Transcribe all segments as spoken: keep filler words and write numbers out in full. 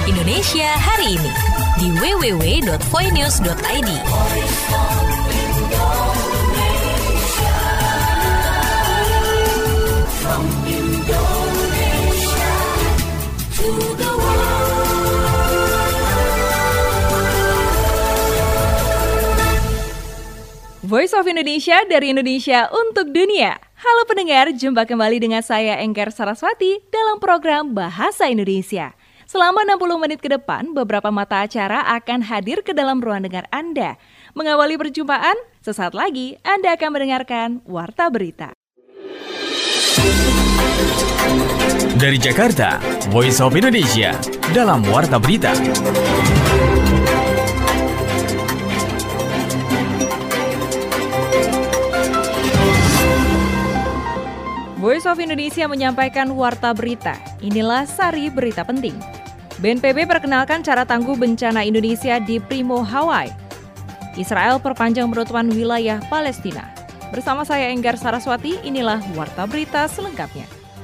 Indonesia hari ini di w w w dot voinews dot i d. Voice of Indonesia dari Indonesia untuk dunia. Halo pendengar, jumpa kembali dengan saya Engker Saraswati dalam program Bahasa Indonesia. Selama enam puluh menit ke depan, beberapa mata acara akan hadir ke dalam ruang dengar Anda. Mengawali perjumpaan, sesaat lagi Anda akan mendengarkan Warta Berita. Dari Jakarta, Voice of Indonesia dalam Warta Berita. Voice of Indonesia menyampaikan Warta Berita. Inilah sari berita penting. B N P B perkenalkan cara tangguh bencana Indonesia di Primo, Hawaii. Israel perpanjang penutupan wilayah Palestina. Bersama saya Enggar Saraswati, inilah Warta Berita selengkapnya.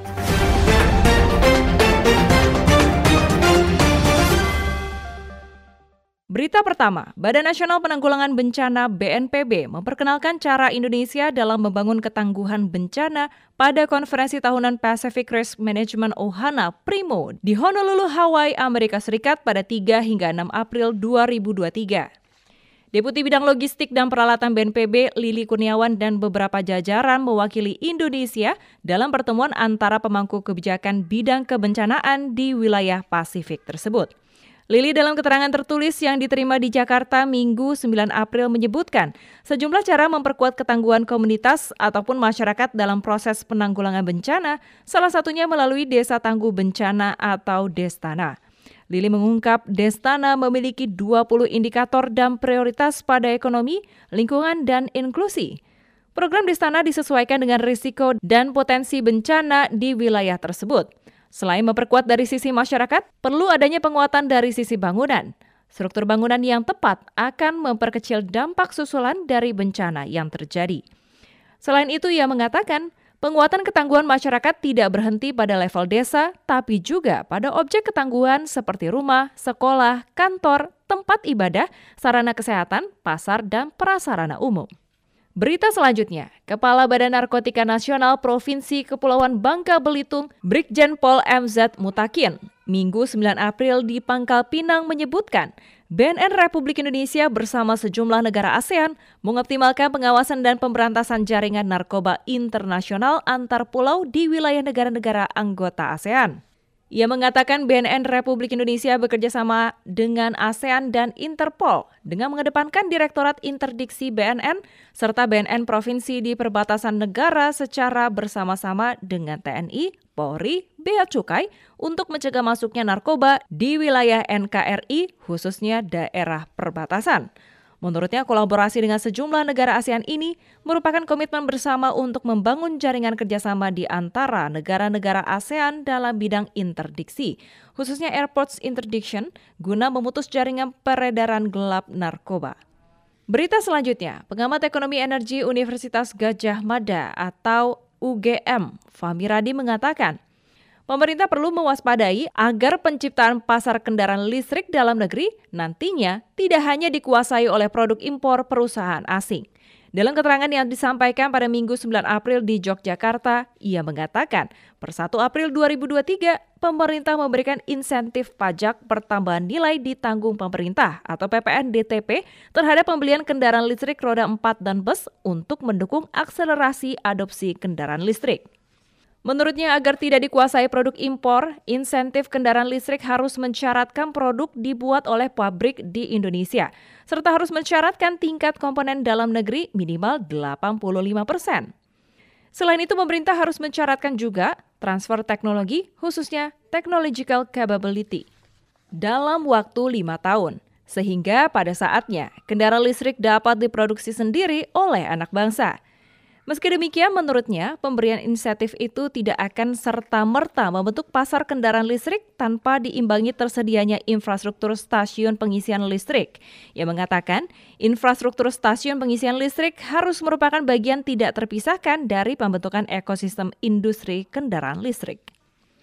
Berita pertama, Badan Nasional Penanggulangan Bencana B N P B memperkenalkan cara Indonesia dalam membangun ketangguhan bencana pada konferensi tahunan Pacific Risk Management Ohana Primo di Honolulu, Hawaii, Amerika Serikat pada tiga hingga enam April dua ribu dua puluh tiga. Deputi Bidang Logistik dan Peralatan B N P B Lili Kurniawan dan beberapa jajaran mewakili Indonesia dalam pertemuan antara pemangku kebijakan bidang kebencanaan di wilayah Pasifik tersebut. Lili dalam keterangan tertulis yang diterima di Jakarta Minggu sembilan April menyebutkan sejumlah cara memperkuat ketangguhan komunitas ataupun masyarakat dalam proses penanggulangan bencana, salah satunya melalui Desa Tangguh Bencana atau Destana. Lili mengungkap Destana memiliki dua puluh indikator dan prioritas pada ekonomi, lingkungan, dan inklusi. Program Destana disesuaikan dengan risiko dan potensi bencana di wilayah tersebut. Selain memperkuat dari sisi masyarakat, perlu adanya penguatan dari sisi bangunan. Struktur bangunan yang tepat akan memperkecil dampak susulan dari bencana yang terjadi. Selain itu, ia mengatakan, penguatan ketangguhan masyarakat tidak berhenti pada level desa, tapi juga pada objek ketangguhan seperti rumah, sekolah, kantor, tempat ibadah, sarana kesehatan, pasar, dan prasarana umum. Berita selanjutnya, Kepala Badan Narkotika Nasional Provinsi Kepulauan Bangka Belitung, Brigjen Pol M Z Mutakin, Minggu sembilan April di Pangkal Pinang menyebutkan, B N N Republik Indonesia bersama sejumlah negara ASEAN mengoptimalkan pengawasan dan pemberantasan jaringan narkoba internasional antar pulau di wilayah negara-negara anggota ASEAN. Ia mengatakan B N N Republik Indonesia bekerja sama dengan ASEAN dan Interpol dengan mengedepankan Direktorat Interdiksi B N N serta B N N Provinsi di perbatasan negara secara bersama-sama dengan T N I, Polri, Bea Cukai untuk mencegah masuknya narkoba di wilayah N K R I khususnya daerah perbatasan. Menurutnya, kolaborasi dengan sejumlah negara ASEAN ini merupakan komitmen bersama untuk membangun jaringan kerjasama di antara negara-negara ASEAN dalam bidang interdiksi, khususnya Airports Interdiction, guna memutus jaringan peredaran gelap narkoba. Berita selanjutnya, pengamat ekonomi energi Universitas Gadjah Mada atau U G M, Fahmi Radi mengatakan, pemerintah perlu mewaspadai agar penciptaan pasar kendaraan listrik dalam negeri nantinya tidak hanya dikuasai oleh produk impor perusahaan asing. Dalam keterangan yang disampaikan pada Minggu sembilan April di Yogyakarta, ia mengatakan per satu April dua ribu dua puluh tiga, pemerintah memberikan insentif pajak pertambahan nilai ditanggung pemerintah atau P P N D T P terhadap pembelian kendaraan listrik roda empat dan bus untuk mendukung akselerasi adopsi kendaraan listrik. Menurutnya, agar tidak dikuasai produk impor, insentif kendaraan listrik harus mensyaratkan produk dibuat oleh pabrik di Indonesia, serta harus mensyaratkan tingkat komponen dalam negeri minimal delapan puluh lima persen. Selain itu, pemerintah harus mensyaratkan juga transfer teknologi, khususnya technological capability, dalam waktu lima tahun, sehingga pada saatnya kendaraan listrik dapat diproduksi sendiri oleh anak bangsa. Meski demikian, menurutnya, pemberian insentif itu tidak akan serta-merta membentuk pasar kendaraan listrik tanpa diimbangi tersedianya infrastruktur stasiun pengisian listrik. Ia mengatakan, infrastruktur stasiun pengisian listrik harus merupakan bagian tidak terpisahkan dari pembentukan ekosistem industri kendaraan listrik.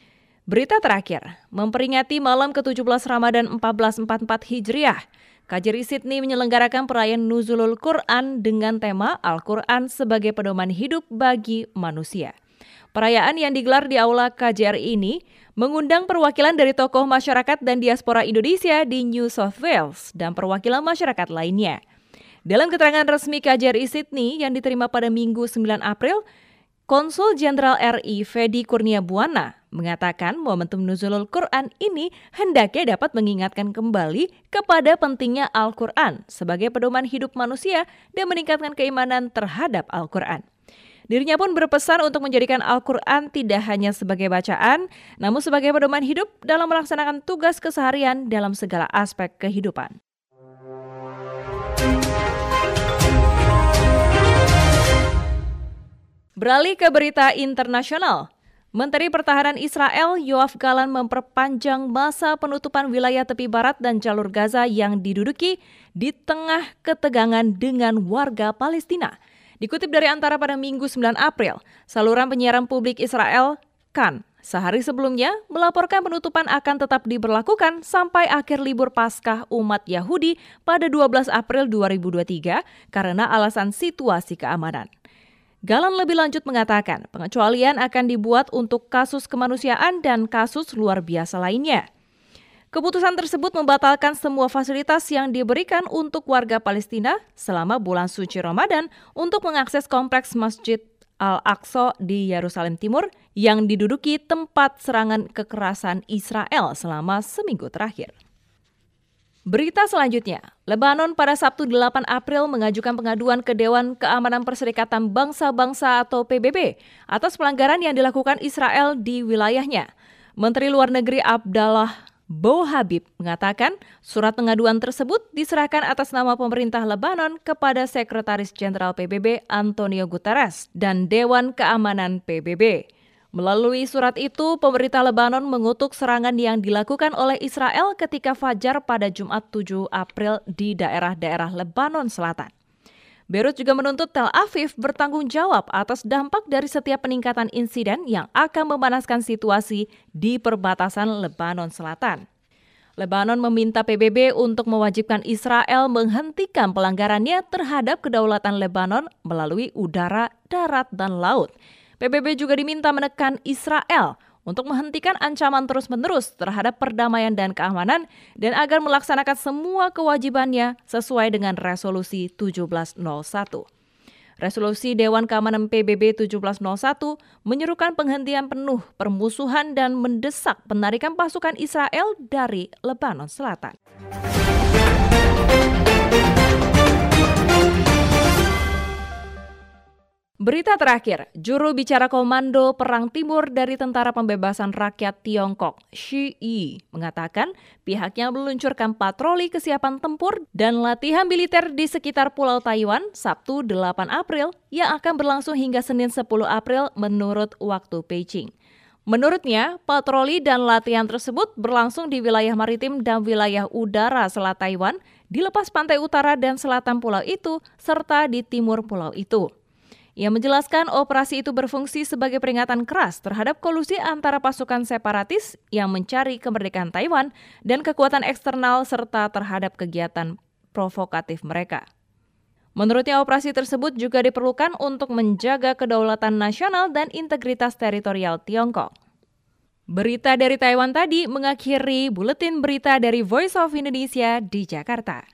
Berita terakhir, memperingati malam ke tujuh belas Ramadan seribu empat ratus empat puluh empat Hijriah, K J R I Sydney menyelenggarakan perayaan Nuzulul Quran dengan tema Al-Quran sebagai pedoman hidup bagi manusia. Perayaan yang digelar di Aula K J R I ini mengundang perwakilan dari tokoh masyarakat dan diaspora Indonesia di New South Wales dan perwakilan masyarakat lainnya. Dalam keterangan resmi K J R I Sydney yang diterima pada Minggu sembilan April, Konsul Jenderal R I Fedi Kurniabuana mengatakan momentum Nuzulul Quran ini hendaknya dapat mengingatkan kembali kepada pentingnya Al-Quran sebagai pedoman hidup manusia dan meningkatkan keimanan terhadap Al-Quran. Dirinya pun berpesan untuk menjadikan Al-Quran tidak hanya sebagai bacaan, namun sebagai pedoman hidup dalam melaksanakan tugas keseharian dalam segala aspek kehidupan. Beralih ke berita internasional. Menteri Pertahanan Israel Yoav Gallant memperpanjang masa penutupan wilayah tepi barat dan jalur Gaza yang diduduki di tengah ketegangan dengan warga Palestina. Dikutip dari Antara pada Minggu sembilan April, saluran penyiaran publik Israel, Kan, sehari sebelumnya melaporkan penutupan akan tetap diberlakukan sampai akhir libur Paskah umat Yahudi pada dua belas April dua ribu dua puluh tiga karena alasan situasi keamanan. Gallant lebih lanjut mengatakan pengecualian akan dibuat untuk kasus kemanusiaan dan kasus luar biasa lainnya. Keputusan tersebut membatalkan semua fasilitas yang diberikan untuk warga Palestina selama bulan suci Ramadan untuk mengakses kompleks Masjid Al-Aqsa di Yerusalem Timur yang diduduki tempat serangan kekerasan Israel selama seminggu terakhir. Berita selanjutnya, Lebanon pada Sabtu delapan April mengajukan pengaduan ke Dewan Keamanan Perserikatan Bangsa-Bangsa atau P B B atas pelanggaran yang dilakukan Israel di wilayahnya. Menteri Luar Negeri Abdallah Bo Habib mengatakan surat pengaduan tersebut diserahkan atas nama pemerintah Lebanon kepada Sekretaris Jenderal P B B Antonio Guterres dan Dewan Keamanan P B B. Melalui surat itu, pemerintah Lebanon mengutuk serangan yang dilakukan oleh Israel ketika fajar pada Jumat tujuh April di daerah-daerah Lebanon Selatan. Beirut juga menuntut Tel Aviv bertanggung jawab atas dampak dari setiap peningkatan insiden yang akan memanaskan situasi di perbatasan Lebanon Selatan. Lebanon meminta P B B untuk mewajibkan Israel menghentikan pelanggarannya terhadap kedaulatan Lebanon melalui udara, darat, dan laut. P B B juga diminta menekan Israel untuk menghentikan ancaman terus-menerus terhadap perdamaian dan keamanan dan agar melaksanakan semua kewajibannya sesuai dengan Resolusi tujuh belas nol satu. Resolusi Dewan Keamanan P B B tujuh belas nol satu menyerukan penghentian penuh permusuhan dan mendesak penarikan pasukan Israel dari Lebanon Selatan. Berita terakhir, juru bicara Komando Perang Timur dari Tentara Pembebasan Rakyat Tiongkok, Xi Yi, mengatakan pihaknya meluncurkan patroli kesiapan tempur dan latihan militer di sekitar Pulau Taiwan Sabtu delapan April yang akan berlangsung hingga Senin sepuluh April menurut waktu Beijing. Menurutnya, patroli dan latihan tersebut berlangsung di wilayah maritim dan wilayah udara Selat Taiwan, di lepas pantai utara dan selatan pulau itu, serta di timur pulau itu. Ia menjelaskan operasi itu berfungsi sebagai peringatan keras terhadap kolusi antara pasukan separatis yang mencari kemerdekaan Taiwan dan kekuatan eksternal serta terhadap kegiatan provokatif mereka. Menurutnya operasi tersebut juga diperlukan untuk menjaga kedaulatan nasional dan integritas teritorial Tiongkok. Berita dari Taiwan tadi mengakhiri buletin berita dari Voice of Indonesia di Jakarta.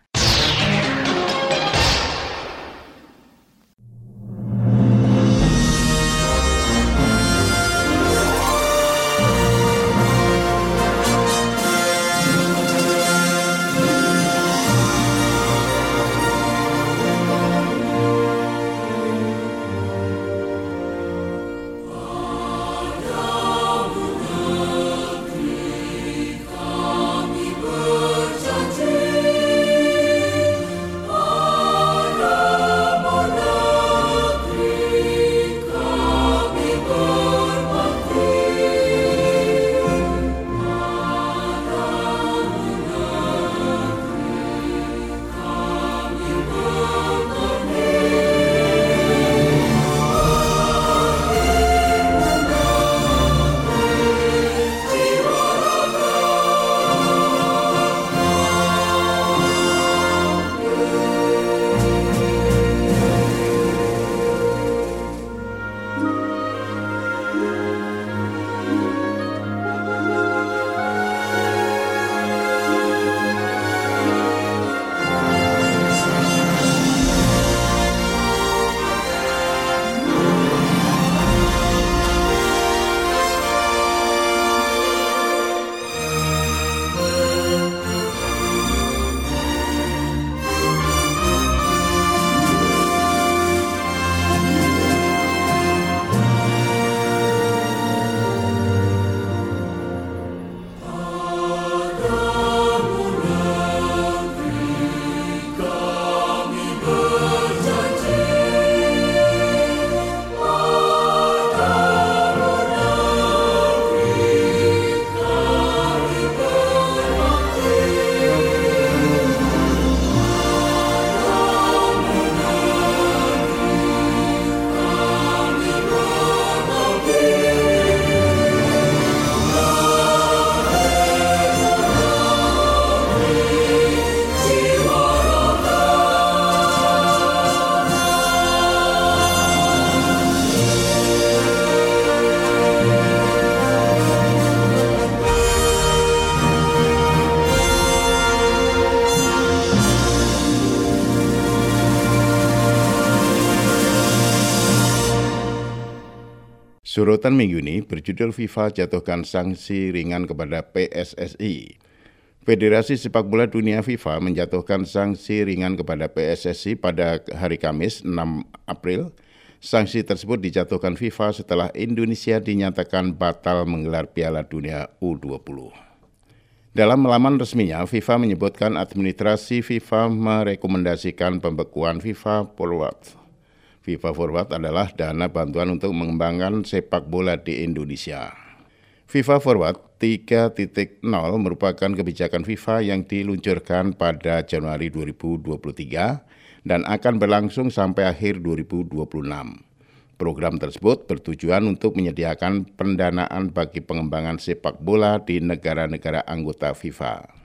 Sorotan minggu ini berjudul FIFA jatuhkan sanksi ringan kepada P S S I. Federasi Sepak Bola Dunia FIFA menjatuhkan sanksi ringan kepada P S S I pada hari Kamis enam April. Sanksi tersebut dijatuhkan FIFA setelah Indonesia dinyatakan batal menggelar Piala Dunia U dua puluh. Dalam laman resminya, FIFA menyebutkan administrasi FIFA merekomendasikan pembekuan FIFA Forward. FIFA Forward adalah dana bantuan untuk mengembangkan sepak bola di Indonesia. FIFA Forward tiga titik nol merupakan kebijakan FIFA yang diluncurkan pada Januari dua ribu dua puluh tiga dan akan berlangsung sampai akhir dua ribu dua puluh enam. Program tersebut bertujuan untuk menyediakan pendanaan bagi pengembangan sepak bola di negara-negara anggota FIFA.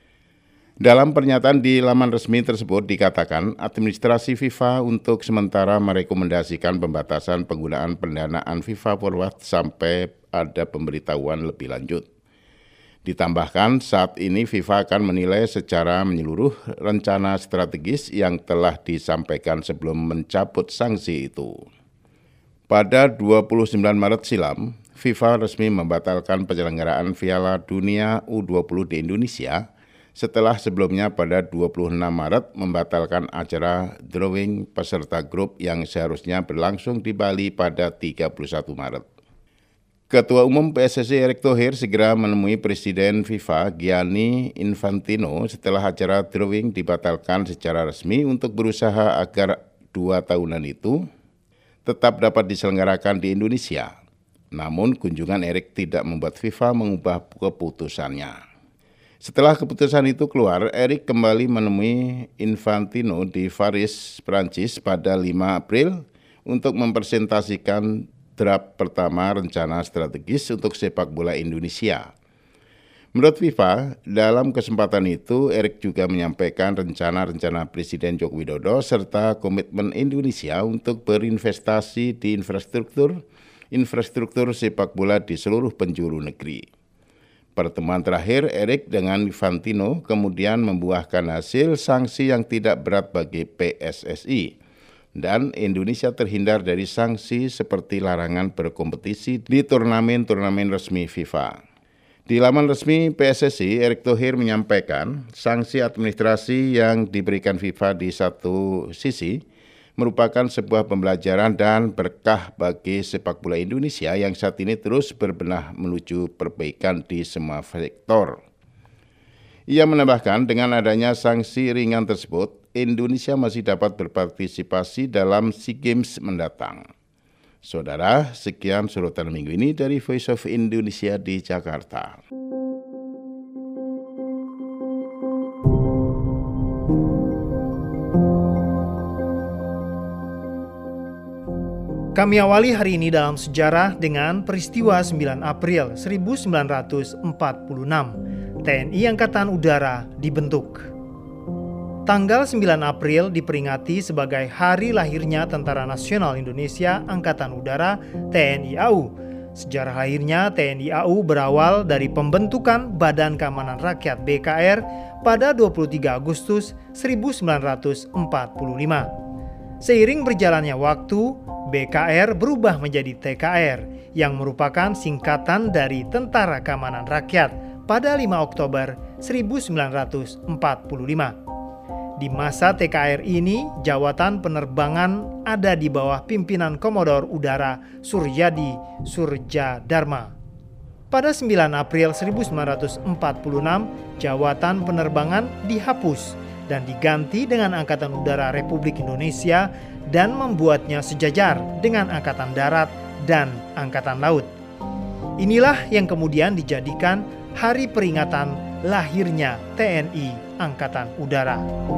Dalam pernyataan di laman resmi tersebut dikatakan administrasi FIFA untuk sementara merekomendasikan pembatasan penggunaan pendanaan FIFA Forward sampai ada pemberitahuan lebih lanjut. Ditambahkan saat ini FIFA akan menilai secara menyeluruh rencana strategis yang telah disampaikan sebelum mencabut sanksi itu. Pada dua puluh sembilan Maret silam, FIFA resmi membatalkan penyelenggaraan Piala Dunia U dua puluh di Indonesia setelah sebelumnya pada dua puluh enam Maret membatalkan acara drawing peserta grup yang seharusnya berlangsung di Bali pada tiga puluh satu Maret. Ketua Umum P S S I Erick Thohir segera menemui Presiden FIFA Gianni Infantino setelah acara drawing dibatalkan secara resmi untuk berusaha agar dua tahunan itu tetap dapat diselenggarakan di Indonesia. Namun kunjungan Erick tidak membuat FIFA mengubah keputusannya. Setelah keputusan itu keluar, Erick kembali menemui Infantino di Paris, Prancis pada lima April untuk mempresentasikan draft pertama rencana strategis untuk sepak bola Indonesia. Menurut FIFA, dalam kesempatan itu Erick juga menyampaikan rencana-rencana Presiden Joko Widodo serta komitmen Indonesia untuk berinvestasi di infrastruktur, infrastruktur sepak bola di seluruh penjuru negeri. Pertemuan terakhir Erick dengan Infantino kemudian membuahkan hasil sanksi yang tidak berat bagi P S S I dan Indonesia terhindar dari sanksi seperti larangan berkompetisi di turnamen-turnamen resmi FIFA. Di laman resmi P S S I, Erick Thohir menyampaikan sanksi administrasi yang diberikan FIFA di satu sisi merupakan sebuah pembelajaran dan berkah bagi sepak bola Indonesia yang saat ini terus berbenah menuju perbaikan di semua sektor. Ia menambahkan dengan adanya sanksi ringan tersebut, Indonesia masih dapat berpartisipasi dalam SEA Games mendatang. Saudara, sekian sorotan minggu ini dari Voice of Indonesia di Jakarta. Kami awali hari ini dalam sejarah dengan peristiwa sembilan April seribu sembilan ratus empat puluh enam. T N I Angkatan Udara dibentuk. Tanggal sembilan April diperingati sebagai hari lahirnya Tentara Nasional Indonesia Angkatan Udara T N I A U. Sejarah lahirnya T N I A U berawal dari pembentukan Badan Keamanan Rakyat B K R pada dua puluh tiga Agustus seribu sembilan ratus empat puluh lima. Seiring berjalannya waktu, B K R berubah menjadi T K R yang merupakan singkatan dari Tentara Keamanan Rakyat pada lima Oktober seribu sembilan ratus empat puluh lima. Di masa T K R ini, jawatan penerbangan ada di bawah pimpinan Komodor Udara Suryadi Surjadharma. Pada sembilan April seribu sembilan ratus empat puluh enam, jawatan penerbangan dihapus dan diganti dengan Angkatan Udara Republik Indonesia dan membuatnya sejajar dengan Angkatan Darat dan Angkatan Laut. Inilah yang kemudian dijadikan hari peringatan lahirnya T N I Angkatan Udara.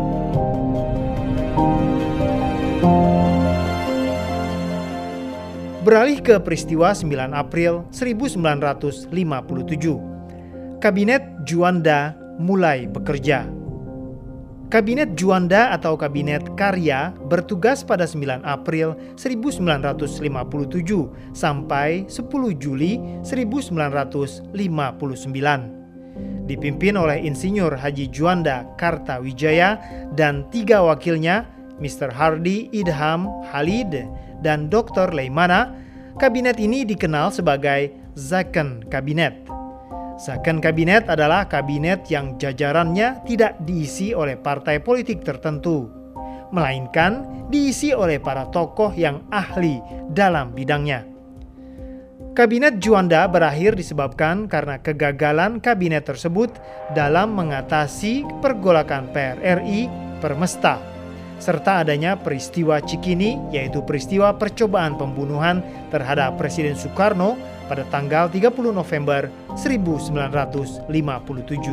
Beralih ke peristiwa sembilan April seribu sembilan ratus lima puluh tujuh. Kabinet Juanda mulai bekerja. Kabinet Juanda atau Kabinet Karya bertugas pada sembilan April seribu sembilan ratus lima puluh tujuh sampai sepuluh Juli seribu sembilan ratus lima puluh sembilan. Dipimpin oleh Insinyur Haji Juanda Kartawijaya dan tiga wakilnya, Mister Hardy Idham Halid dan Doktor Leimana. kabinet ini dikenal sebagai Second Kabinet. Second Kabinet adalah kabinet yang jajarannya tidak diisi oleh partai politik tertentu, melainkan diisi oleh para tokoh yang ahli dalam bidangnya. Kabinet Juanda berakhir disebabkan karena kegagalan kabinet tersebut dalam mengatasi pergolakan P R R I Permesta, serta adanya peristiwa Cikini, yaitu peristiwa percobaan pembunuhan terhadap Presiden Soekarno pada tanggal tiga puluh November seribu sembilan ratus lima puluh tujuh.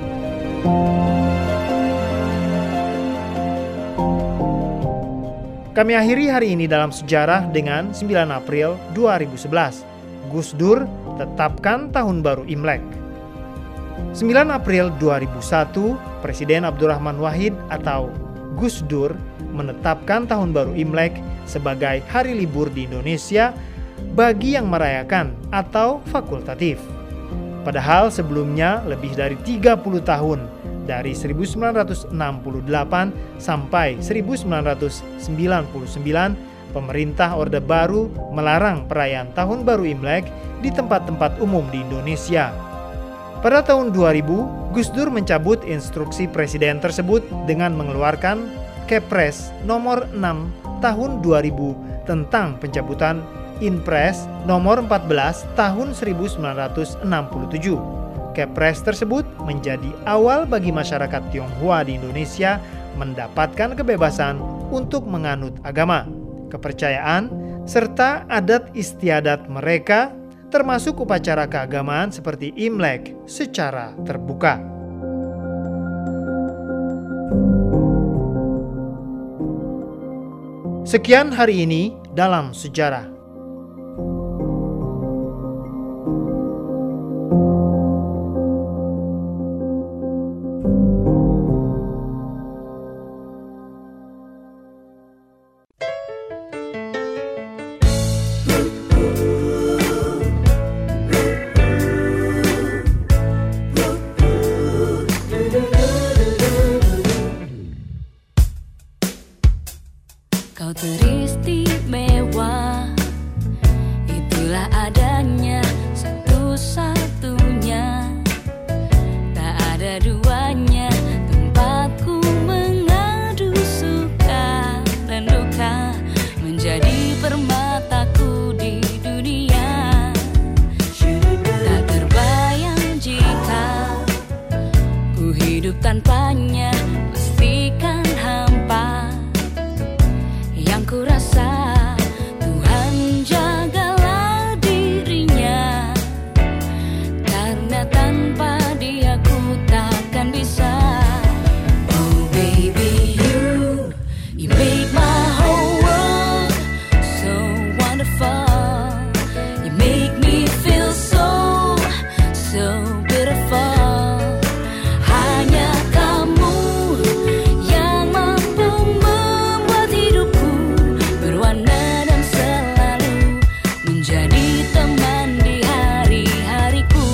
Kami akhiri hari ini dalam sejarah dengan sembilan April dua ribu sebelas. Gus Dur tetapkan tahun baru Imlek. sembilan April dua ribu satu, Presiden Abdurrahman Wahid atau Gus Dur menetapkan tahun baru Imlek sebagai hari libur di Indonesia bagi yang merayakan atau fakultatif. Padahal sebelumnya lebih dari tiga puluh tahun, dari seribu sembilan ratus enam puluh delapan sampai seribu sembilan ratus sembilan puluh sembilan, pemerintah Orde Baru melarang perayaan Tahun Baru Imlek di tempat-tempat umum di Indonesia. Pada tahun dua ribu, Gus Dur mencabut instruksi presiden tersebut dengan mengeluarkan Kepres nomor enam tahun dua ribu tentang pencabutan Inpres nomor empat belas tahun seribu sembilan ratus enam puluh tujuh. Kepres tersebut menjadi awal bagi masyarakat Tionghoa di Indonesia mendapatkan kebebasan untuk menganut agama, kepercayaan, serta adat istiadat mereka, termasuk upacara keagamaan seperti Imlek secara terbuka. Sekian hari ini dalam sejarah. Kau teristimewa, itulah adanya satu-satunya, tak ada duanya tempatku mengadu suka dan duka, menjadi permataku di dunia. Tak terbayang jika ku hidup tanpanya, pastikan hampa. Yang ku rasa Tuhan jagalah dirinya, karena tanpa dia ku takkan bisa. Oh baby you, you make my whole world so wonderful. You make me feel so, so beautiful. Hanya kamu yang mampu membuat hidupku berwarna dan selalu menjadi teman di hari-hariku.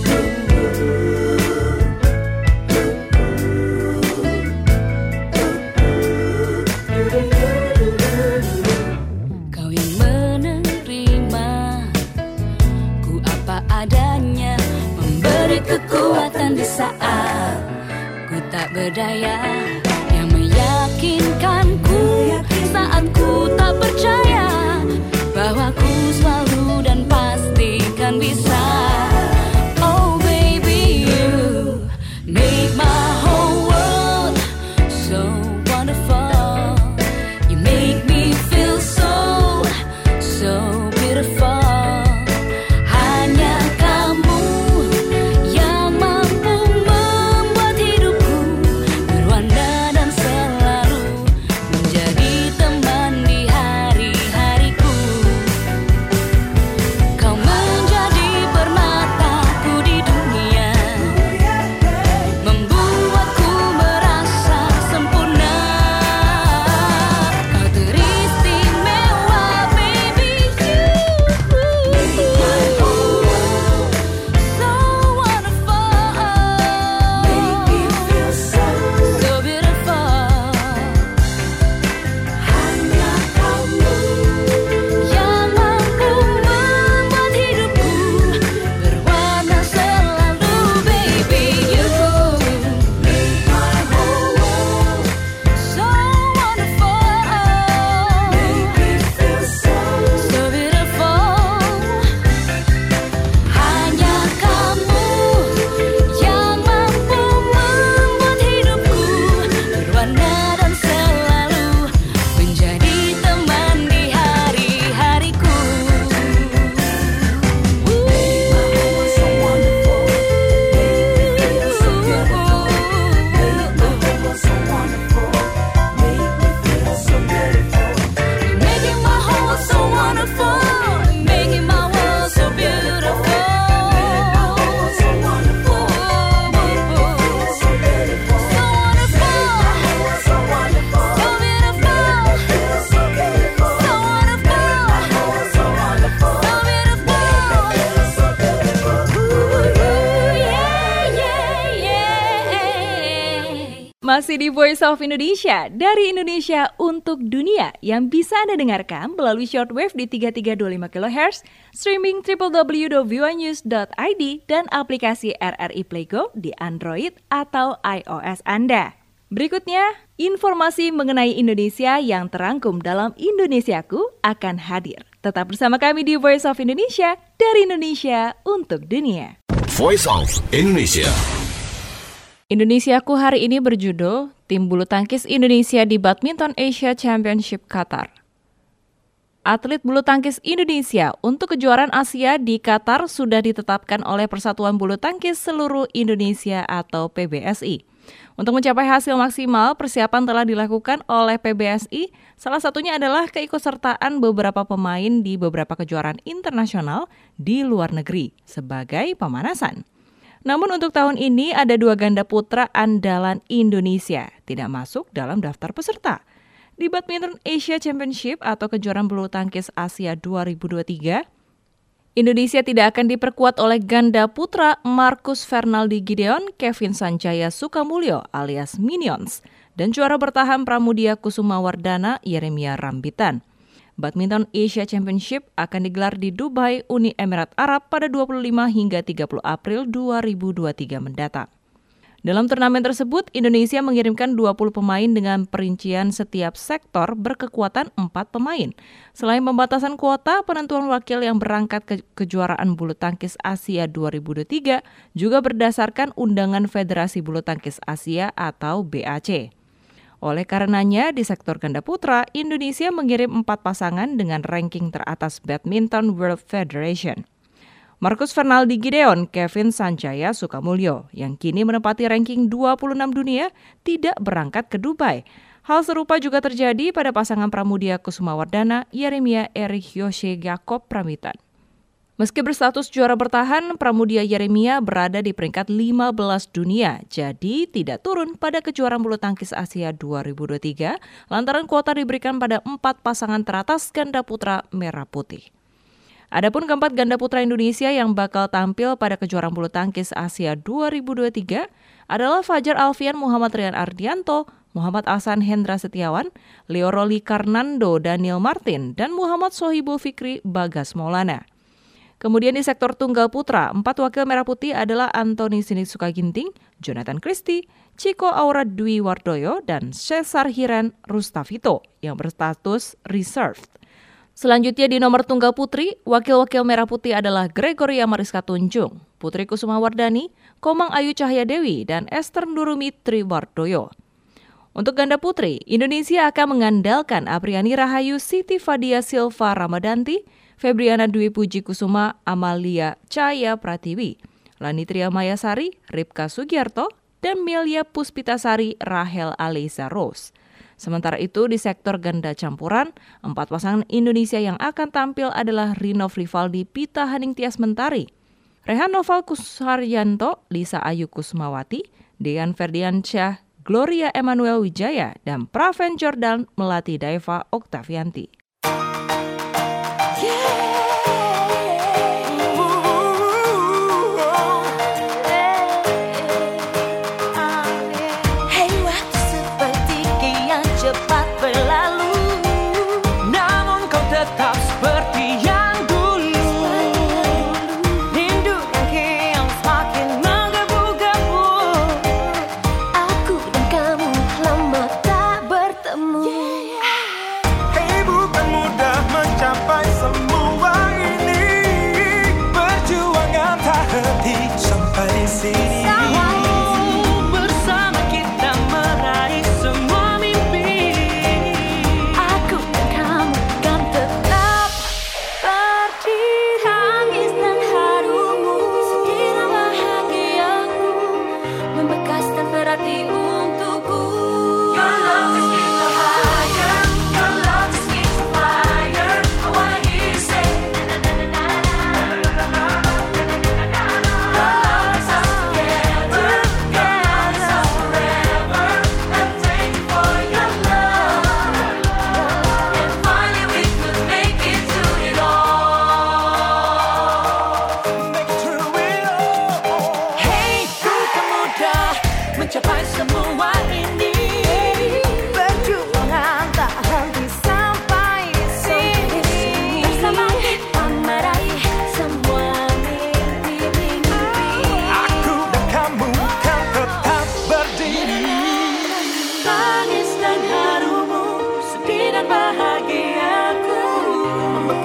Kau yang menerima ku apa adanya, memberi kekuatan di saat ku tak berdaya, yang meyakinkanku saat ku tak percaya bahwa ku selalu dan pastikan bisa. Oh baby you make my whole world so wonderful. You make me feel so, so beautiful. Hanya kamu yang mampu membuat hidupku berwarna dan selalu menjadi teman di hari-hariku. Kau menjadi permata Masih di Voice of Indonesia, dari Indonesia untuk dunia yang bisa Anda dengarkan melalui shortwave di tiga tiga dua lima kilohertz, streaming w w w dot v o a news dot i d dan aplikasi R R I Play Go di Android atau iOS Anda. Berikutnya, informasi mengenai Indonesia yang terangkum dalam Indonesiaku akan hadir. Tetap bersama kami di Voice of Indonesia, dari Indonesia untuk dunia. Voice of Indonesia. Indonesiaku hari ini berjudul Tim Bulu Tangkis Indonesia di Badminton Asia Championship Qatar. Atlet bulu tangkis Indonesia untuk kejuaraan Asia di Qatar sudah ditetapkan oleh Persatuan Bulu Tangkis Seluruh Indonesia atau P B S I. Untuk mencapai hasil maksimal, persiapan telah dilakukan oleh P B S I. Salah satunya adalah keikutsertaan beberapa pemain di beberapa kejuaraan internasional di luar negeri sebagai pemanasan. Namun untuk tahun ini ada dua ganda putra andalan Indonesia tidak masuk dalam daftar peserta. Di Badminton Asia Championship atau kejuaraan bulu tangkis Asia dua ribu dua puluh tiga, Indonesia tidak akan diperkuat oleh ganda putra Marcus Fernaldi Gideon, Kevin Sanjaya Sukamulyo alias Minions, dan juara bertahan Pramudia Kusuma Wardana, Yeremia Rambitan. Badminton Asia Championship akan digelar di Dubai, Uni Emirat Arab pada dua puluh lima hingga tiga puluh April dua ribu dua puluh tiga mendatang. Dalam turnamen tersebut, Indonesia mengirimkan dua puluh pemain dengan perincian setiap sektor berkekuatan empat pemain. Selain pembatasan kuota, penentuan wakil yang berangkat ke kejuaraan bulu tangkis Asia dua ribu dua puluh tiga juga berdasarkan undangan Federasi Bulu Tangkis Asia atau B A C. Oleh karenanya, di sektor ganda putra, Indonesia mengirim empat pasangan dengan ranking teratas Badminton World Federation. Marcus Fernaldi Gideon, Kevin Sanjaya Sukamulyo, yang kini menempati ranking dua puluh enam dunia, tidak berangkat ke Dubai. Hal serupa juga terjadi pada pasangan Pramudia Kusuma Wardana, Yeremia Erich Yoshe Jakob Pramitan. Meski berstatus juara bertahan, Pramudia Yeremia berada di peringkat lima belas dunia, jadi tidak turun pada kejuaraan bulu tangkis Asia dua ribu dua puluh tiga, lantaran kuota diberikan pada empat pasangan teratas ganda putra merah putih. Adapun keempat ganda putra Indonesia yang bakal tampil pada kejuaraan bulu tangkis Asia dua ribu dua puluh tiga adalah Fajar Alfian Muhammad Rian Ardianto, Muhammad Ahsan Hendra Setiawan, Leo Roli Karnando Daniel Martin, dan Muhammad Sohibul Fikri Bagas Maulana. Kemudian di sektor tunggal putra, empat wakil merah putih adalah Antoni Sinisuka Ginting, Jonathan Christie, Chico Aura Dwi Wardoyo, dan Cesar Hiren Rustavito yang berstatus reserved. Selanjutnya di nomor tunggal putri, wakil-wakil merah putih adalah Gregoria Mariska Tunjung, Putri Kusuma Wardani, Komang Ayu Cahya Dewi, dan Esther Nurumi Triwardoyo. Untuk ganda putri, Indonesia akan mengandalkan Apriani Rahayu Siti Fadia Silva Ramadanti, Febriana Dwi Puji Kusuma, Amalia Cahaya Pratiwi, Lanitria Mayasari, Ripka Sugiarto, dan Melia Puspitasari Rahel Alisa Rose. Sementara itu di sektor ganda campuran, empat pasangan Indonesia yang akan tampil adalah Rinov Rivaldi Pita Haning Tias Mentari, Rehan Noval Kusharyanto, Lisa Ayu Kusmawati, Dean Ferdiansyah, Gloria Emmanuel Wijaya, dan Praven Jordan Melati Daeva Oktavianti. Mencapai semua ini.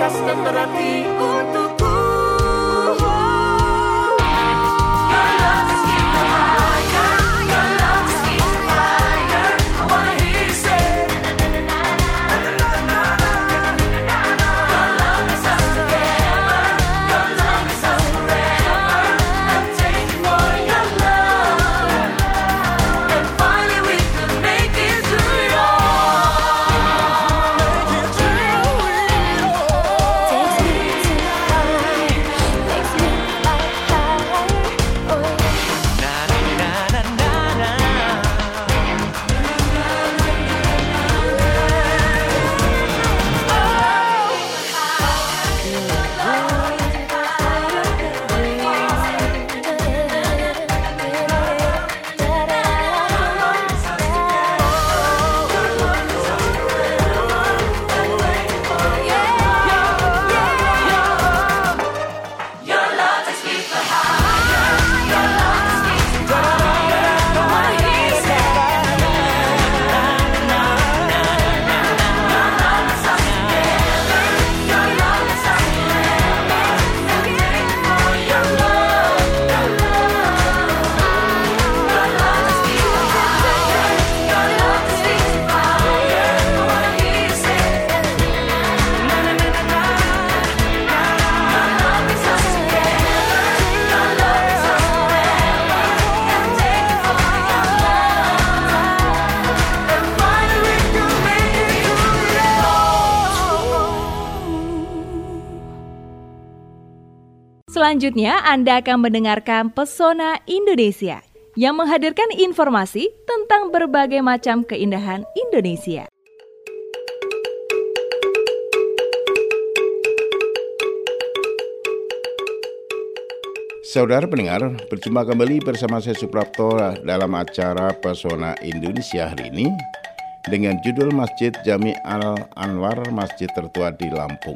dan berarti untukku. Selanjutnya, Anda akan mendengarkan Pesona Indonesia yang menghadirkan informasi tentang berbagai macam keindahan Indonesia. Saudara pendengar, berjumpa kembali bersama saya Suprapto dalam acara Pesona Indonesia hari ini dengan judul Masjid Jami Al-Anwar, Masjid tertua di Lampung.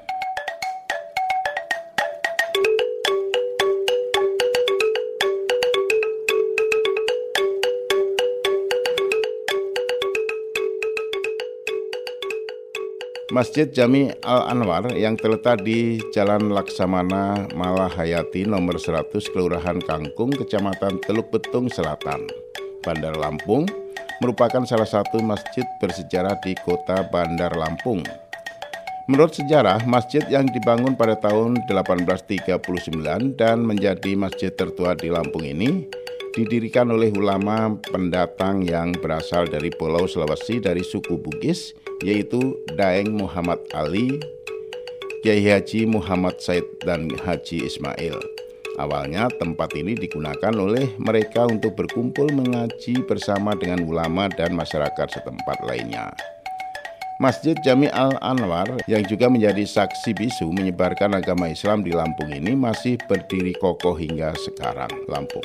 Masjid Jami Al-Anwar yang terletak di Jalan Laksamana Malahayati nomor seratus Kelurahan Kangkung, Kecamatan Teluk Betung Selatan, Bandar Lampung, merupakan salah satu masjid bersejarah di kota Bandar Lampung. Menurut sejarah, masjid yang dibangun pada tahun delapan belas tiga puluh sembilan dan menjadi masjid tertua di Lampung ini didirikan oleh ulama pendatang yang berasal dari Pulau Sulawesi dari suku Bugis, yaitu Daeng Muhammad Ali, Kiai Haji Muhammad Said, dan Haji Ismail. Awalnya tempat ini digunakan oleh mereka untuk berkumpul mengaji bersama dengan ulama dan masyarakat setempat lainnya. Masjid Jami Al-Anwar yang juga menjadi saksi bisu menyebarkan agama Islam di Lampung ini masih berdiri kokoh hingga sekarang. Lampung.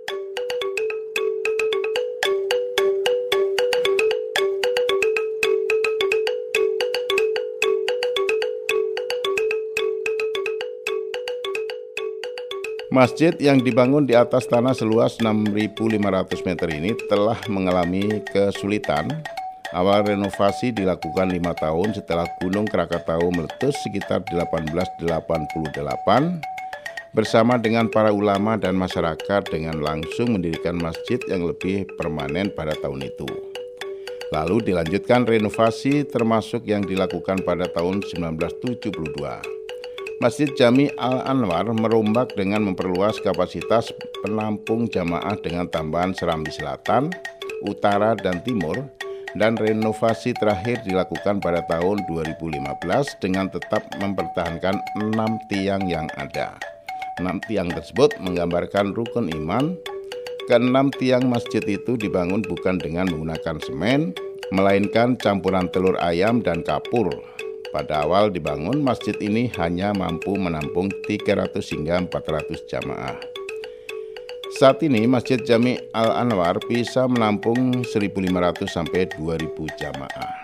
Masjid yang dibangun di atas tanah seluas enam ribu lima ratus meter ini telah mengalami kesulitan. Awal renovasi dilakukan lima tahun setelah Gunung Krakatau meletus sekitar delapan belas delapan puluh delapan. Bersama dengan para ulama dan masyarakat dengan langsung mendirikan masjid yang lebih permanen pada tahun itu. Lalu dilanjutkan renovasi termasuk yang dilakukan pada tahun seribu sembilan ratus tujuh puluh dua. Masjid Jami Al-Anwar merombak dengan memperluas kapasitas penampung jamaah dengan tambahan serambi selatan, utara, dan timur, dan renovasi terakhir dilakukan pada tahun dua ribu lima belas dengan tetap mempertahankan enam tiang yang ada. Enam tiang tersebut menggambarkan rukun iman. Keenam tiang masjid itu dibangun bukan dengan menggunakan semen, melainkan campuran telur ayam dan kapur. Pada awal dibangun, masjid ini hanya mampu menampung tiga ratus hingga empat ratus jamaah. Saat ini Masjid Jami Al-Anwar bisa menampung seribu lima ratus sampai dua ribu jamaah.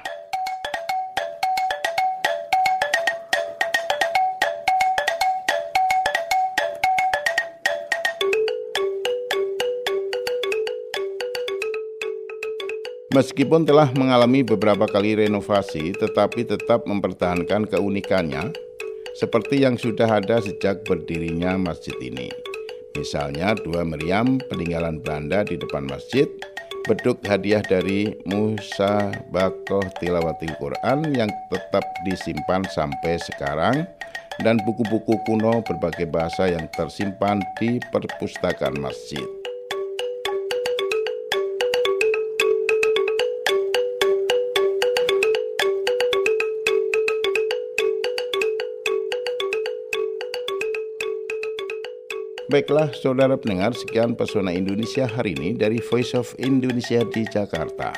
Meskipun telah mengalami beberapa kali renovasi, tetapi tetap mempertahankan keunikannya. seperti yang sudah ada sejak berdirinya masjid ini. Misalnya dua meriam peninggalan Belanda di depan masjid, beduk hadiah dari Musabakoh Tilawatil Quran yang tetap disimpan sampai sekarang, dan buku-buku kuno berbagai bahasa yang tersimpan di perpustakaan masjid. Baiklah saudara pendengar, sekian Pesona Indonesia hari ini dari Voice of Indonesia di Jakarta.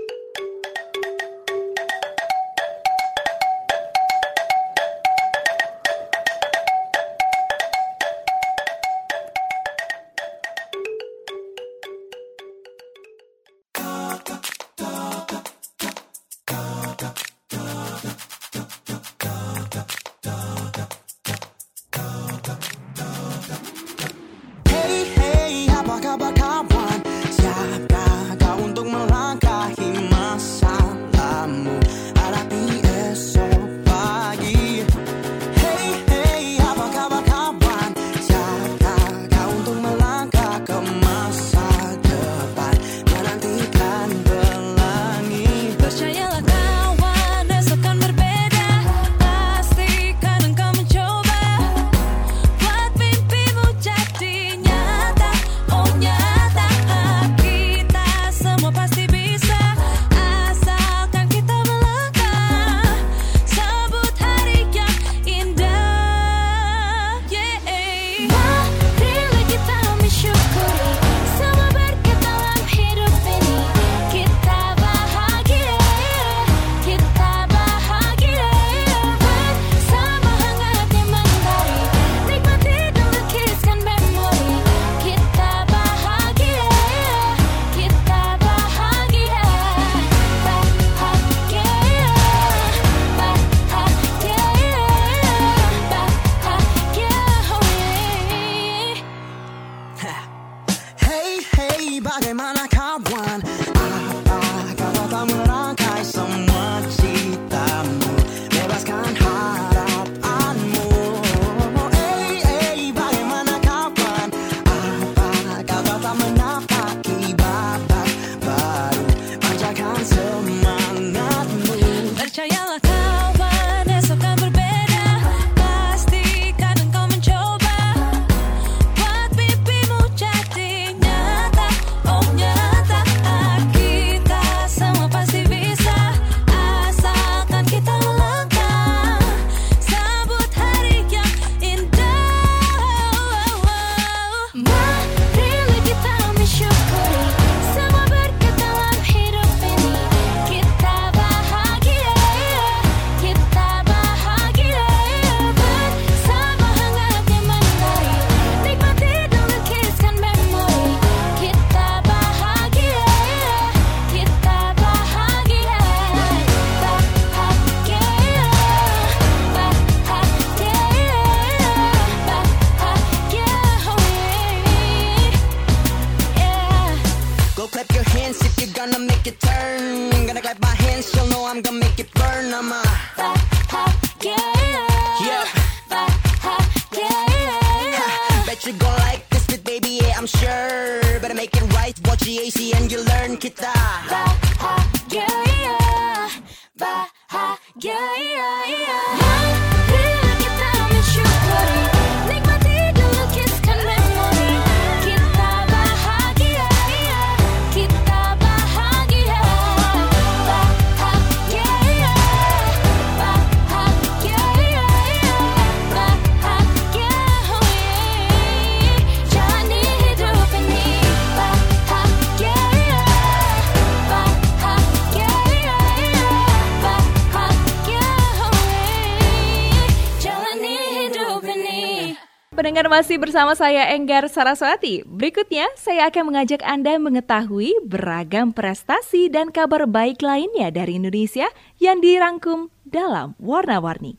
Pendengar masih bersama saya Enggar Saraswati. Berikutnya saya akan mengajak Anda mengetahui beragam prestasi dan kabar baik lainnya dari Indonesia yang dirangkum dalam Warna-Warni.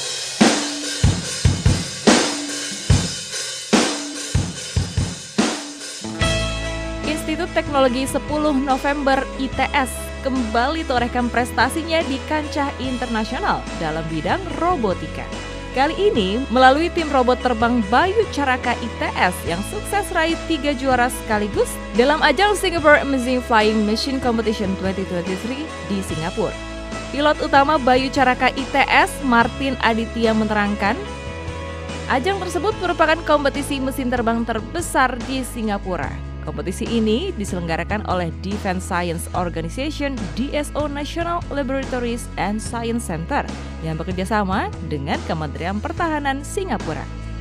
Institut Teknologi sepuluh November I T S kembali torehkan prestasinya di kancah internasional dalam bidang robotika. Kali ini melalui tim robot terbang Bayu Caraka I T S yang sukses raih tiga juara sekaligus dalam ajang Singapore Amazing Flying Machine Competition dua ribu dua puluh tiga di Singapura. Pilot utama Bayu Caraka I T S, Martin Aditya menerangkan, ajang tersebut merupakan kompetisi mesin terbang terbesar di Singapura. Kompetisi ini diselenggarakan oleh Defense Science Organization D S O National Laboratories and Science Center yang bekerja sama dengan Kementerian Pertahanan Singapura.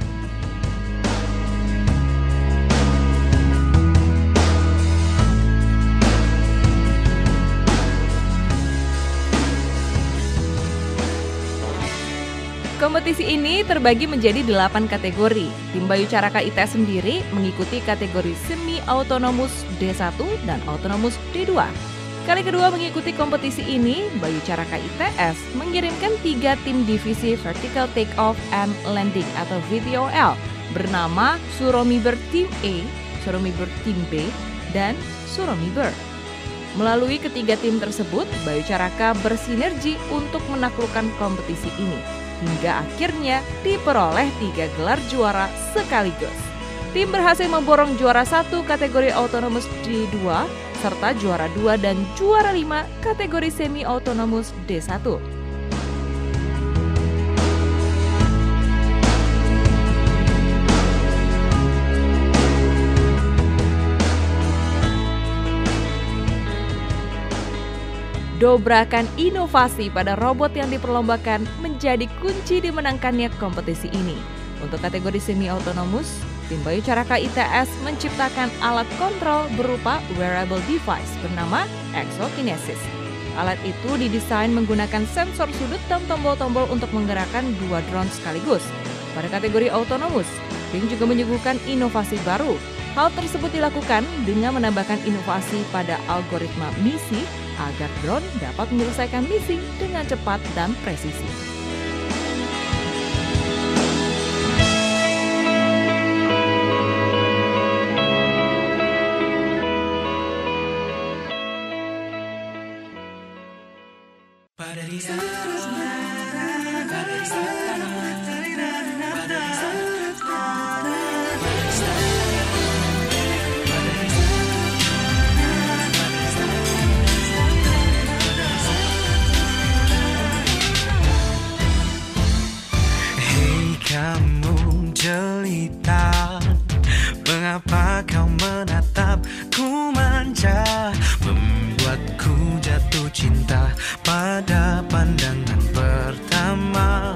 Kompetisi ini terbagi menjadi delapan kategori. Tim Bayu Caraka I T S sendiri mengikuti kategori Semi Autonomous D satu dan Autonomous D dua. Kali kedua mengikuti kompetisi ini, Bayu Caraka I T S mengirimkan tiga tim divisi Vertical Takeoff and Landing atau V T O L bernama Suromiber Team A, Suromiber Team B, dan Suromiber. Melalui ketiga tim tersebut, Bayu Caraka bersinergi untuk menaklukkan kompetisi ini. Hingga akhirnya diperoleh tiga gelar juara sekaligus. Tim berhasil memborong juara satu kategori Autonomous D dua, serta juara dua dan juara lima kategori Semi Autonomous D satu. Dobrakan inovasi pada robot yang diperlombakan menjadi kunci dimenangkannya kompetisi ini. Untuk kategori semi-autonomous, tim Bayu Caraka I T S menciptakan alat kontrol berupa wearable device bernama Exokinesis. Alat itu didesain menggunakan sensor sudut dan tombol-tombol untuk menggerakkan dua drone sekaligus. Pada kategori autonomous, tim juga menyuguhkan inovasi baru. Hal tersebut dilakukan dengan menambahkan inovasi pada algoritma misi agar drone dapat menyelesaikan misi dengan cepat dan presisi. Kamu jelita, mengapa kau menatapku manja, membuatku jatuh cinta pada pandangan pertama.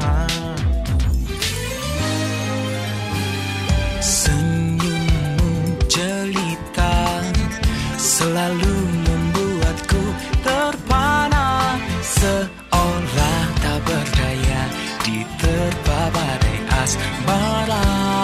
Senyummu jelita, selalu membuatku terpana, seolah tak berdaya diterpa badai asmara.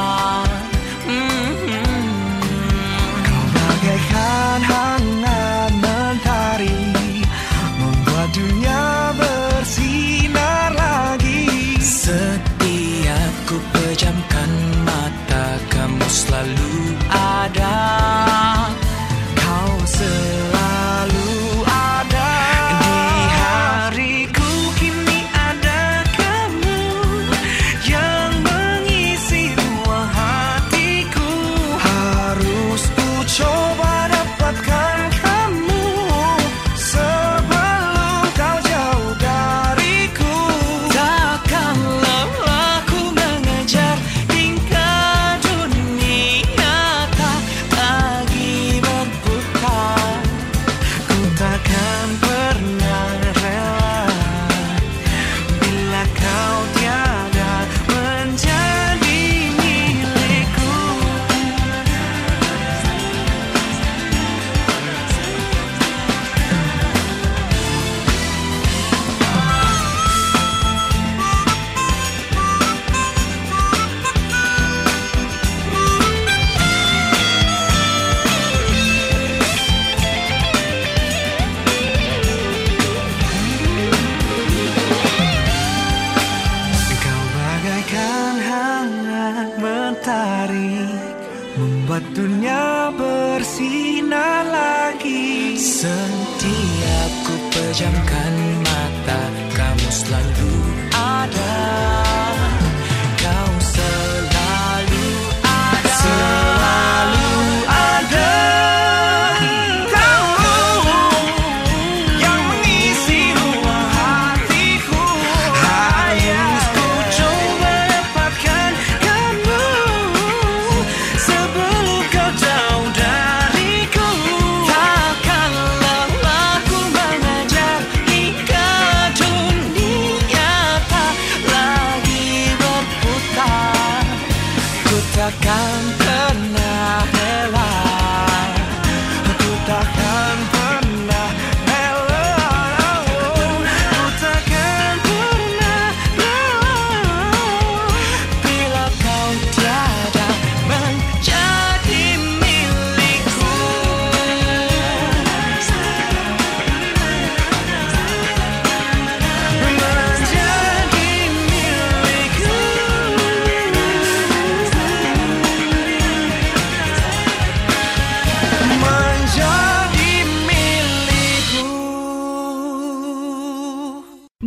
Mm-hmm. Kau bagaikan hangat mentari, membuat dunia bersinar lagi. Setiap ku pejamkan mata, kamu selalu ada. Kau selalu ada di hariku. Kini ada kamu yang mengisi ruang hatiku. Harus ku coba dapatkan kamu sebelum kau jauh dariku. Takkanlah aku mengejar hingga dunia tak lagi berputar. Ku takkan pernah rela bila kau tiada menjadi milikku. Kau bagaikan hangat mentari, membuat dunia bersinar lagi. Setiap ku pejamkan mata, kamu selalu ada.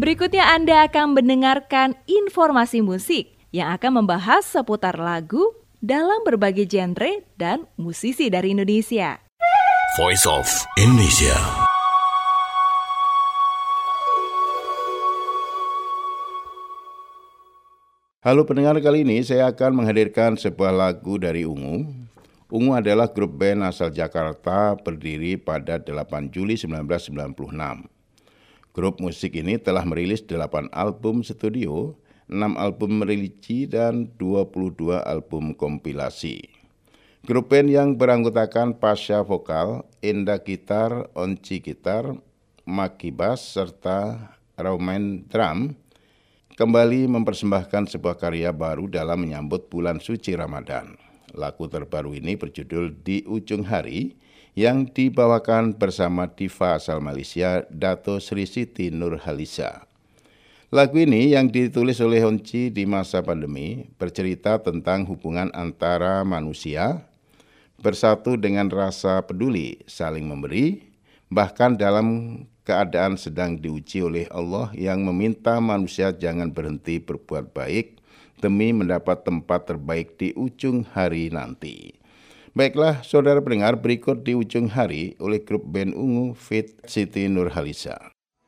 Berikutnya Anda akan mendengarkan informasi musik yang akan membahas seputar lagu dalam berbagai genre dan musisi dari Indonesia. Voice of Indonesia. Halo pendengar, kali ini saya akan menghadirkan sebuah lagu dari Ungu. Ungu adalah grup band asal Jakarta berdiri pada delapan Juli seribu sembilan ratus sembilan puluh enam. Grup musik ini telah merilis delapan album studio, enam album religi, dan dua puluh dua album kompilasi. Grup band yang beranggotakan Pasha vokal, Enda gitar, Onci gitar, Maki bass, serta Raumen drum, kembali mempersembahkan sebuah karya baru dalam menyambut bulan suci Ramadan. Lagu terbaru ini berjudul Di Ujung Hari yang dibawakan bersama diva asal Malaysia, Dato Sri Siti Nurhaliza. Lagu ini yang ditulis oleh Onci di masa pandemi bercerita tentang hubungan antara manusia bersatu dengan rasa peduli, saling memberi, bahkan dalam keadaan sedang diuji oleh Allah yang meminta manusia jangan berhenti berbuat baik demi mendapat tempat terbaik di ujung hari nanti. Baiklah saudara pendengar, berikut Di Ujung Hari oleh grup band Ungu feat Siti Nurhaliza.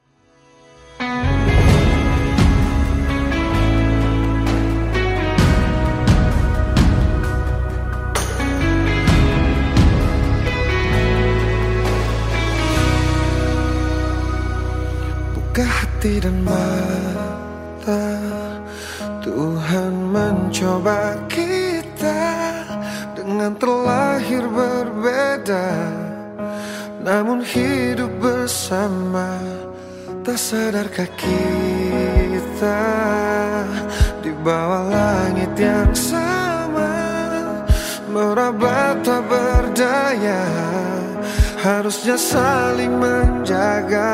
Hati dan mata, Tuhan mencoba kita dengan terlahir berbeda, namun hidup bersama. Tak sadarkah kita di bawah langit yang sama, meraba tak berdaya, harusnya saling menjaga.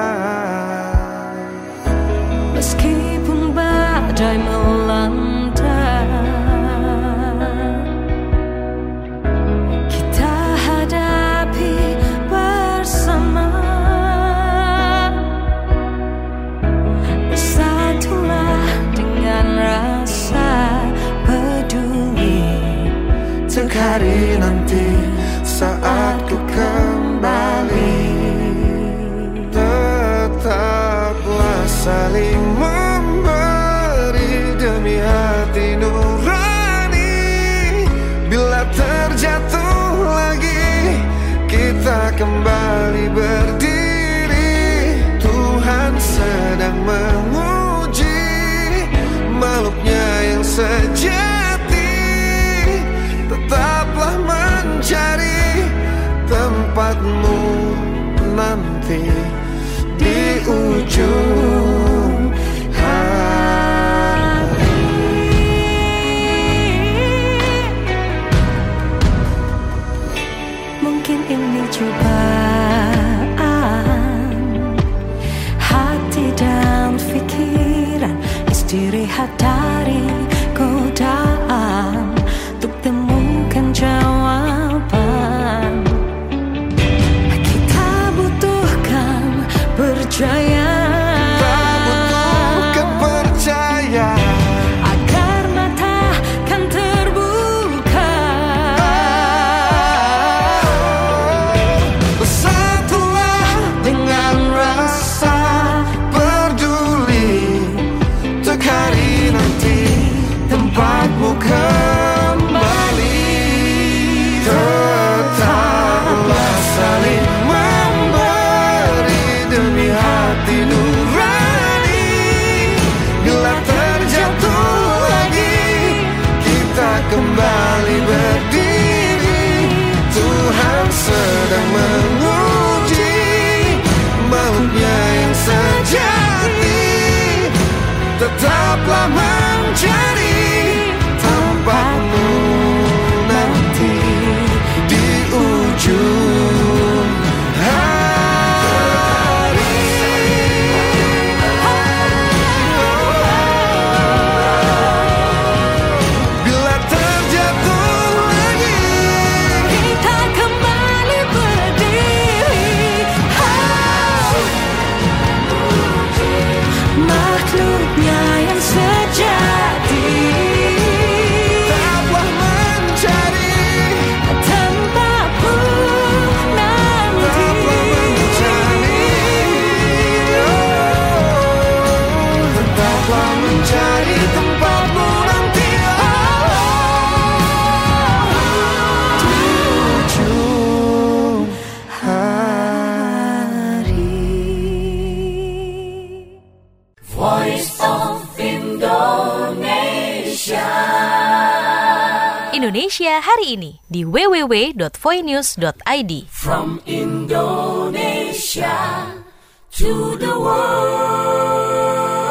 Meskipun badai melanda, kita hadapi bersama. Bersatulah dengan rasa peduli, untuk hari nanti saat ku kembali. Tetaplah saling memberi demi hati nurani. Bila terjatuh lagi, kita kembali berdiri. Tuhan sedang menguji makhluknya yang sejati. Tetaplah mencari tempatmu nanti di ujung hari. Mungkin ini cobaan hati dan pikiran, istirahat dari godaan untuk temukan jawaban. Kita butuhkan percaya, tak butuhkan percaya, agar mata kan terbuka. Bersatulah dengan rasa peduli, untuk hari nanti tempatmu kembali. Tetaplah saling memberi demi hati nurani. Bila terjatuh lagi, kita kembali berdiri. Tuhan sedang menguji makhluknya yang sejati. Tetaplah mencari tempatmu nanti di ujung hari. Bila terjatuh lagi, Kita kembali ber Indonesia hari ini di w w w dot voinews dot i d. From Indonesia to the world.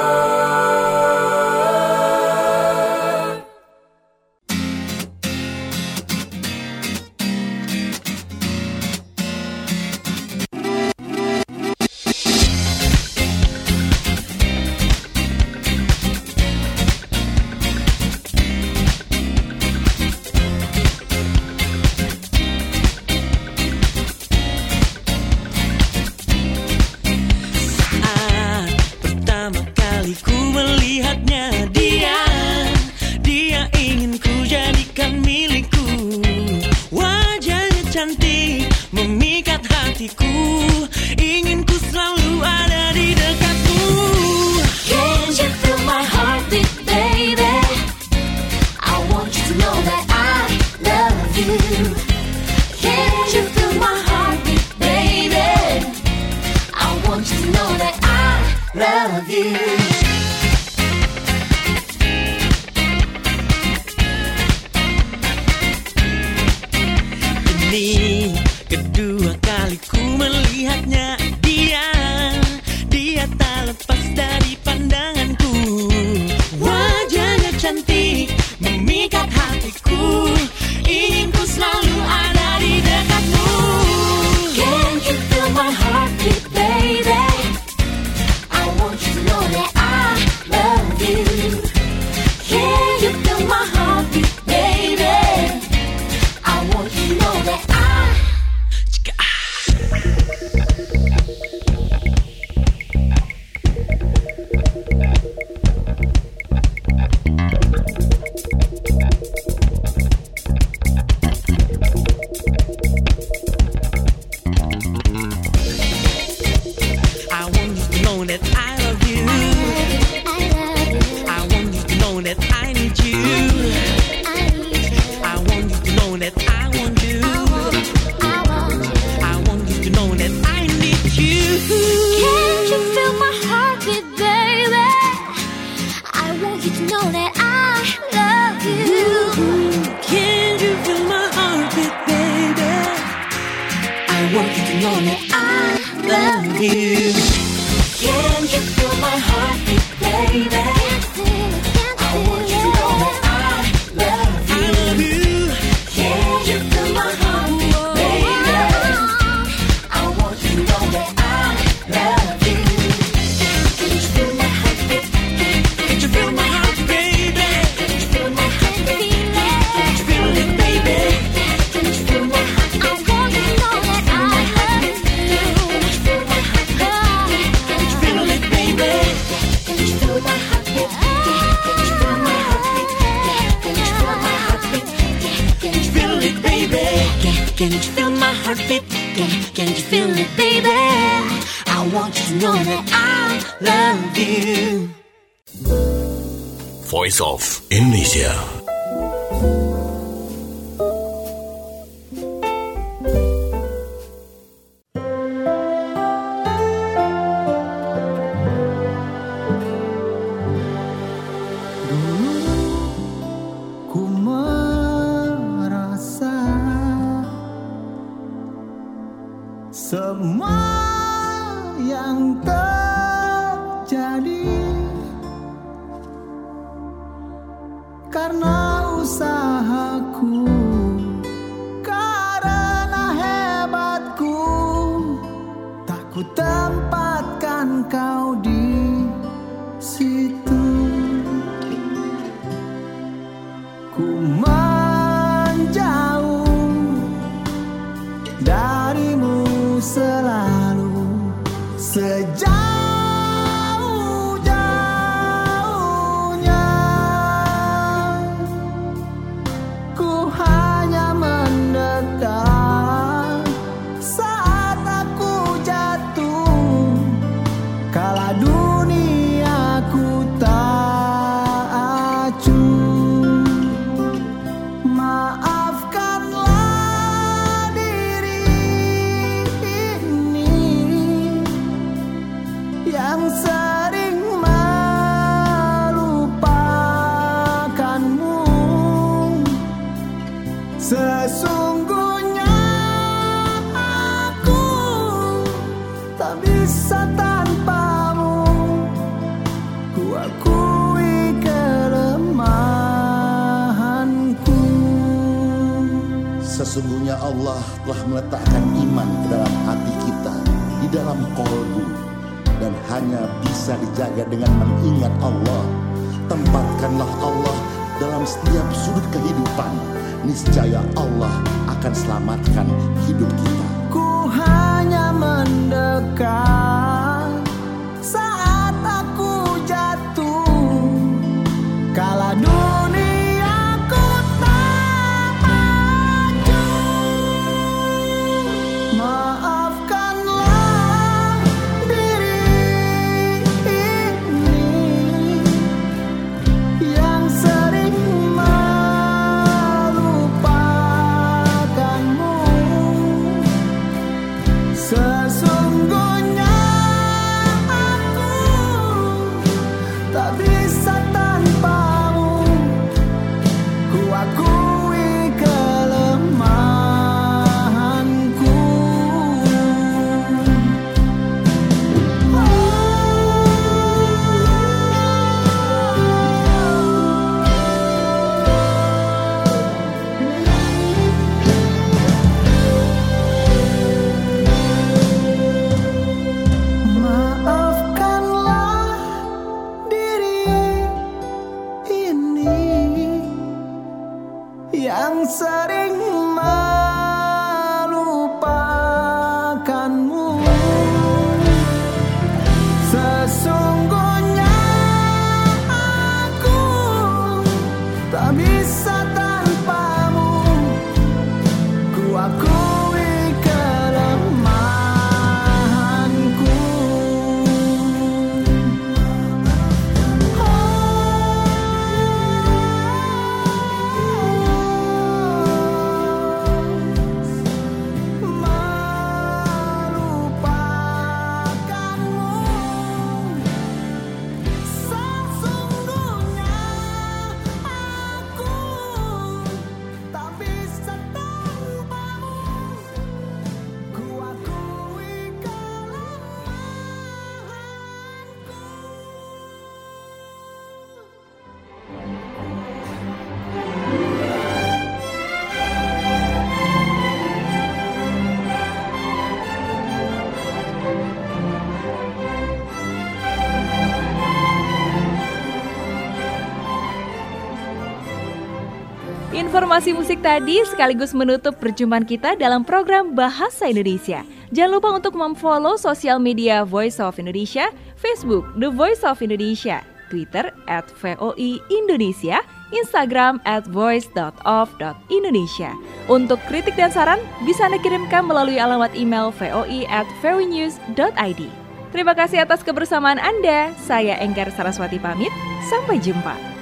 Ingin ku selalu ada di dekatmu. Can you feel my heartbeat, baby? I want you to know that I love you. Can you feel my heartbeat, baby? I want you to know that I love you. Ini kedua kali ku melihatnya, dia, dia tak lepas dari pandanganku. Wajahnya cantik, memikat hatiku, ingin ku selalu ada di dekatmu. Can you feel my heartbeat, baby? I want you to know that I love you. Can you feel my heartbeat, baby? I want you to know that I Can you feel my heartbeat? Can, can you feel it, baby? I want you to know that I love you. Voice of Indonesia. Semua yang terjadi karena usahaku, karena hebatku, tak ku tempatkan kau di situ. Ku menjauh darimu selalu, sejauh-jauhnya. Ku hanya mendekat saat aku jatuh, kala duniaku tak acuh. Maafkanlah diri yang sering melupakanmu, tak bisa tanpamu. Ku akui kelemahanku. Sesungguhnya Allah telah meletakkan iman ke dalam hati kita, di dalam kolbu, dan hanya bisa dijaga dengan mengingat Allah. Tempatkanlah Allah dalam setiap sudut kehidupan. Niscaya Allah akan selamatkan hidup kita. Ku hanya mendekat saat aku jatuh, kala duniaku tak maju. Maafkanlah diri ini yang sering melupakanmu. Sesungguhnya aku tak bisa tanpamu. Ku akui kelemahanku. Maafkanlah diri ini yang sering melupakanmu. Sesungguhnya aku tak bisa tanpamu. Ku akui kelemahanku. Informasi musik tadi sekaligus menutup perjumpaan kita dalam program Bahasa Indonesia. Jangan lupa untuk memfollow sosial media Voice of Indonesia, Facebook The Voice of Indonesia, Twitter at V O I Indonesia, Instagram at voice dot of dot indonesia. Untuk kritik dan saran bisa Anda kirimkan melalui alamat email voi at voinews dot id. Terima kasih atas kebersamaan Anda. Saya Enggar Saraswati pamit. Sampai jumpa.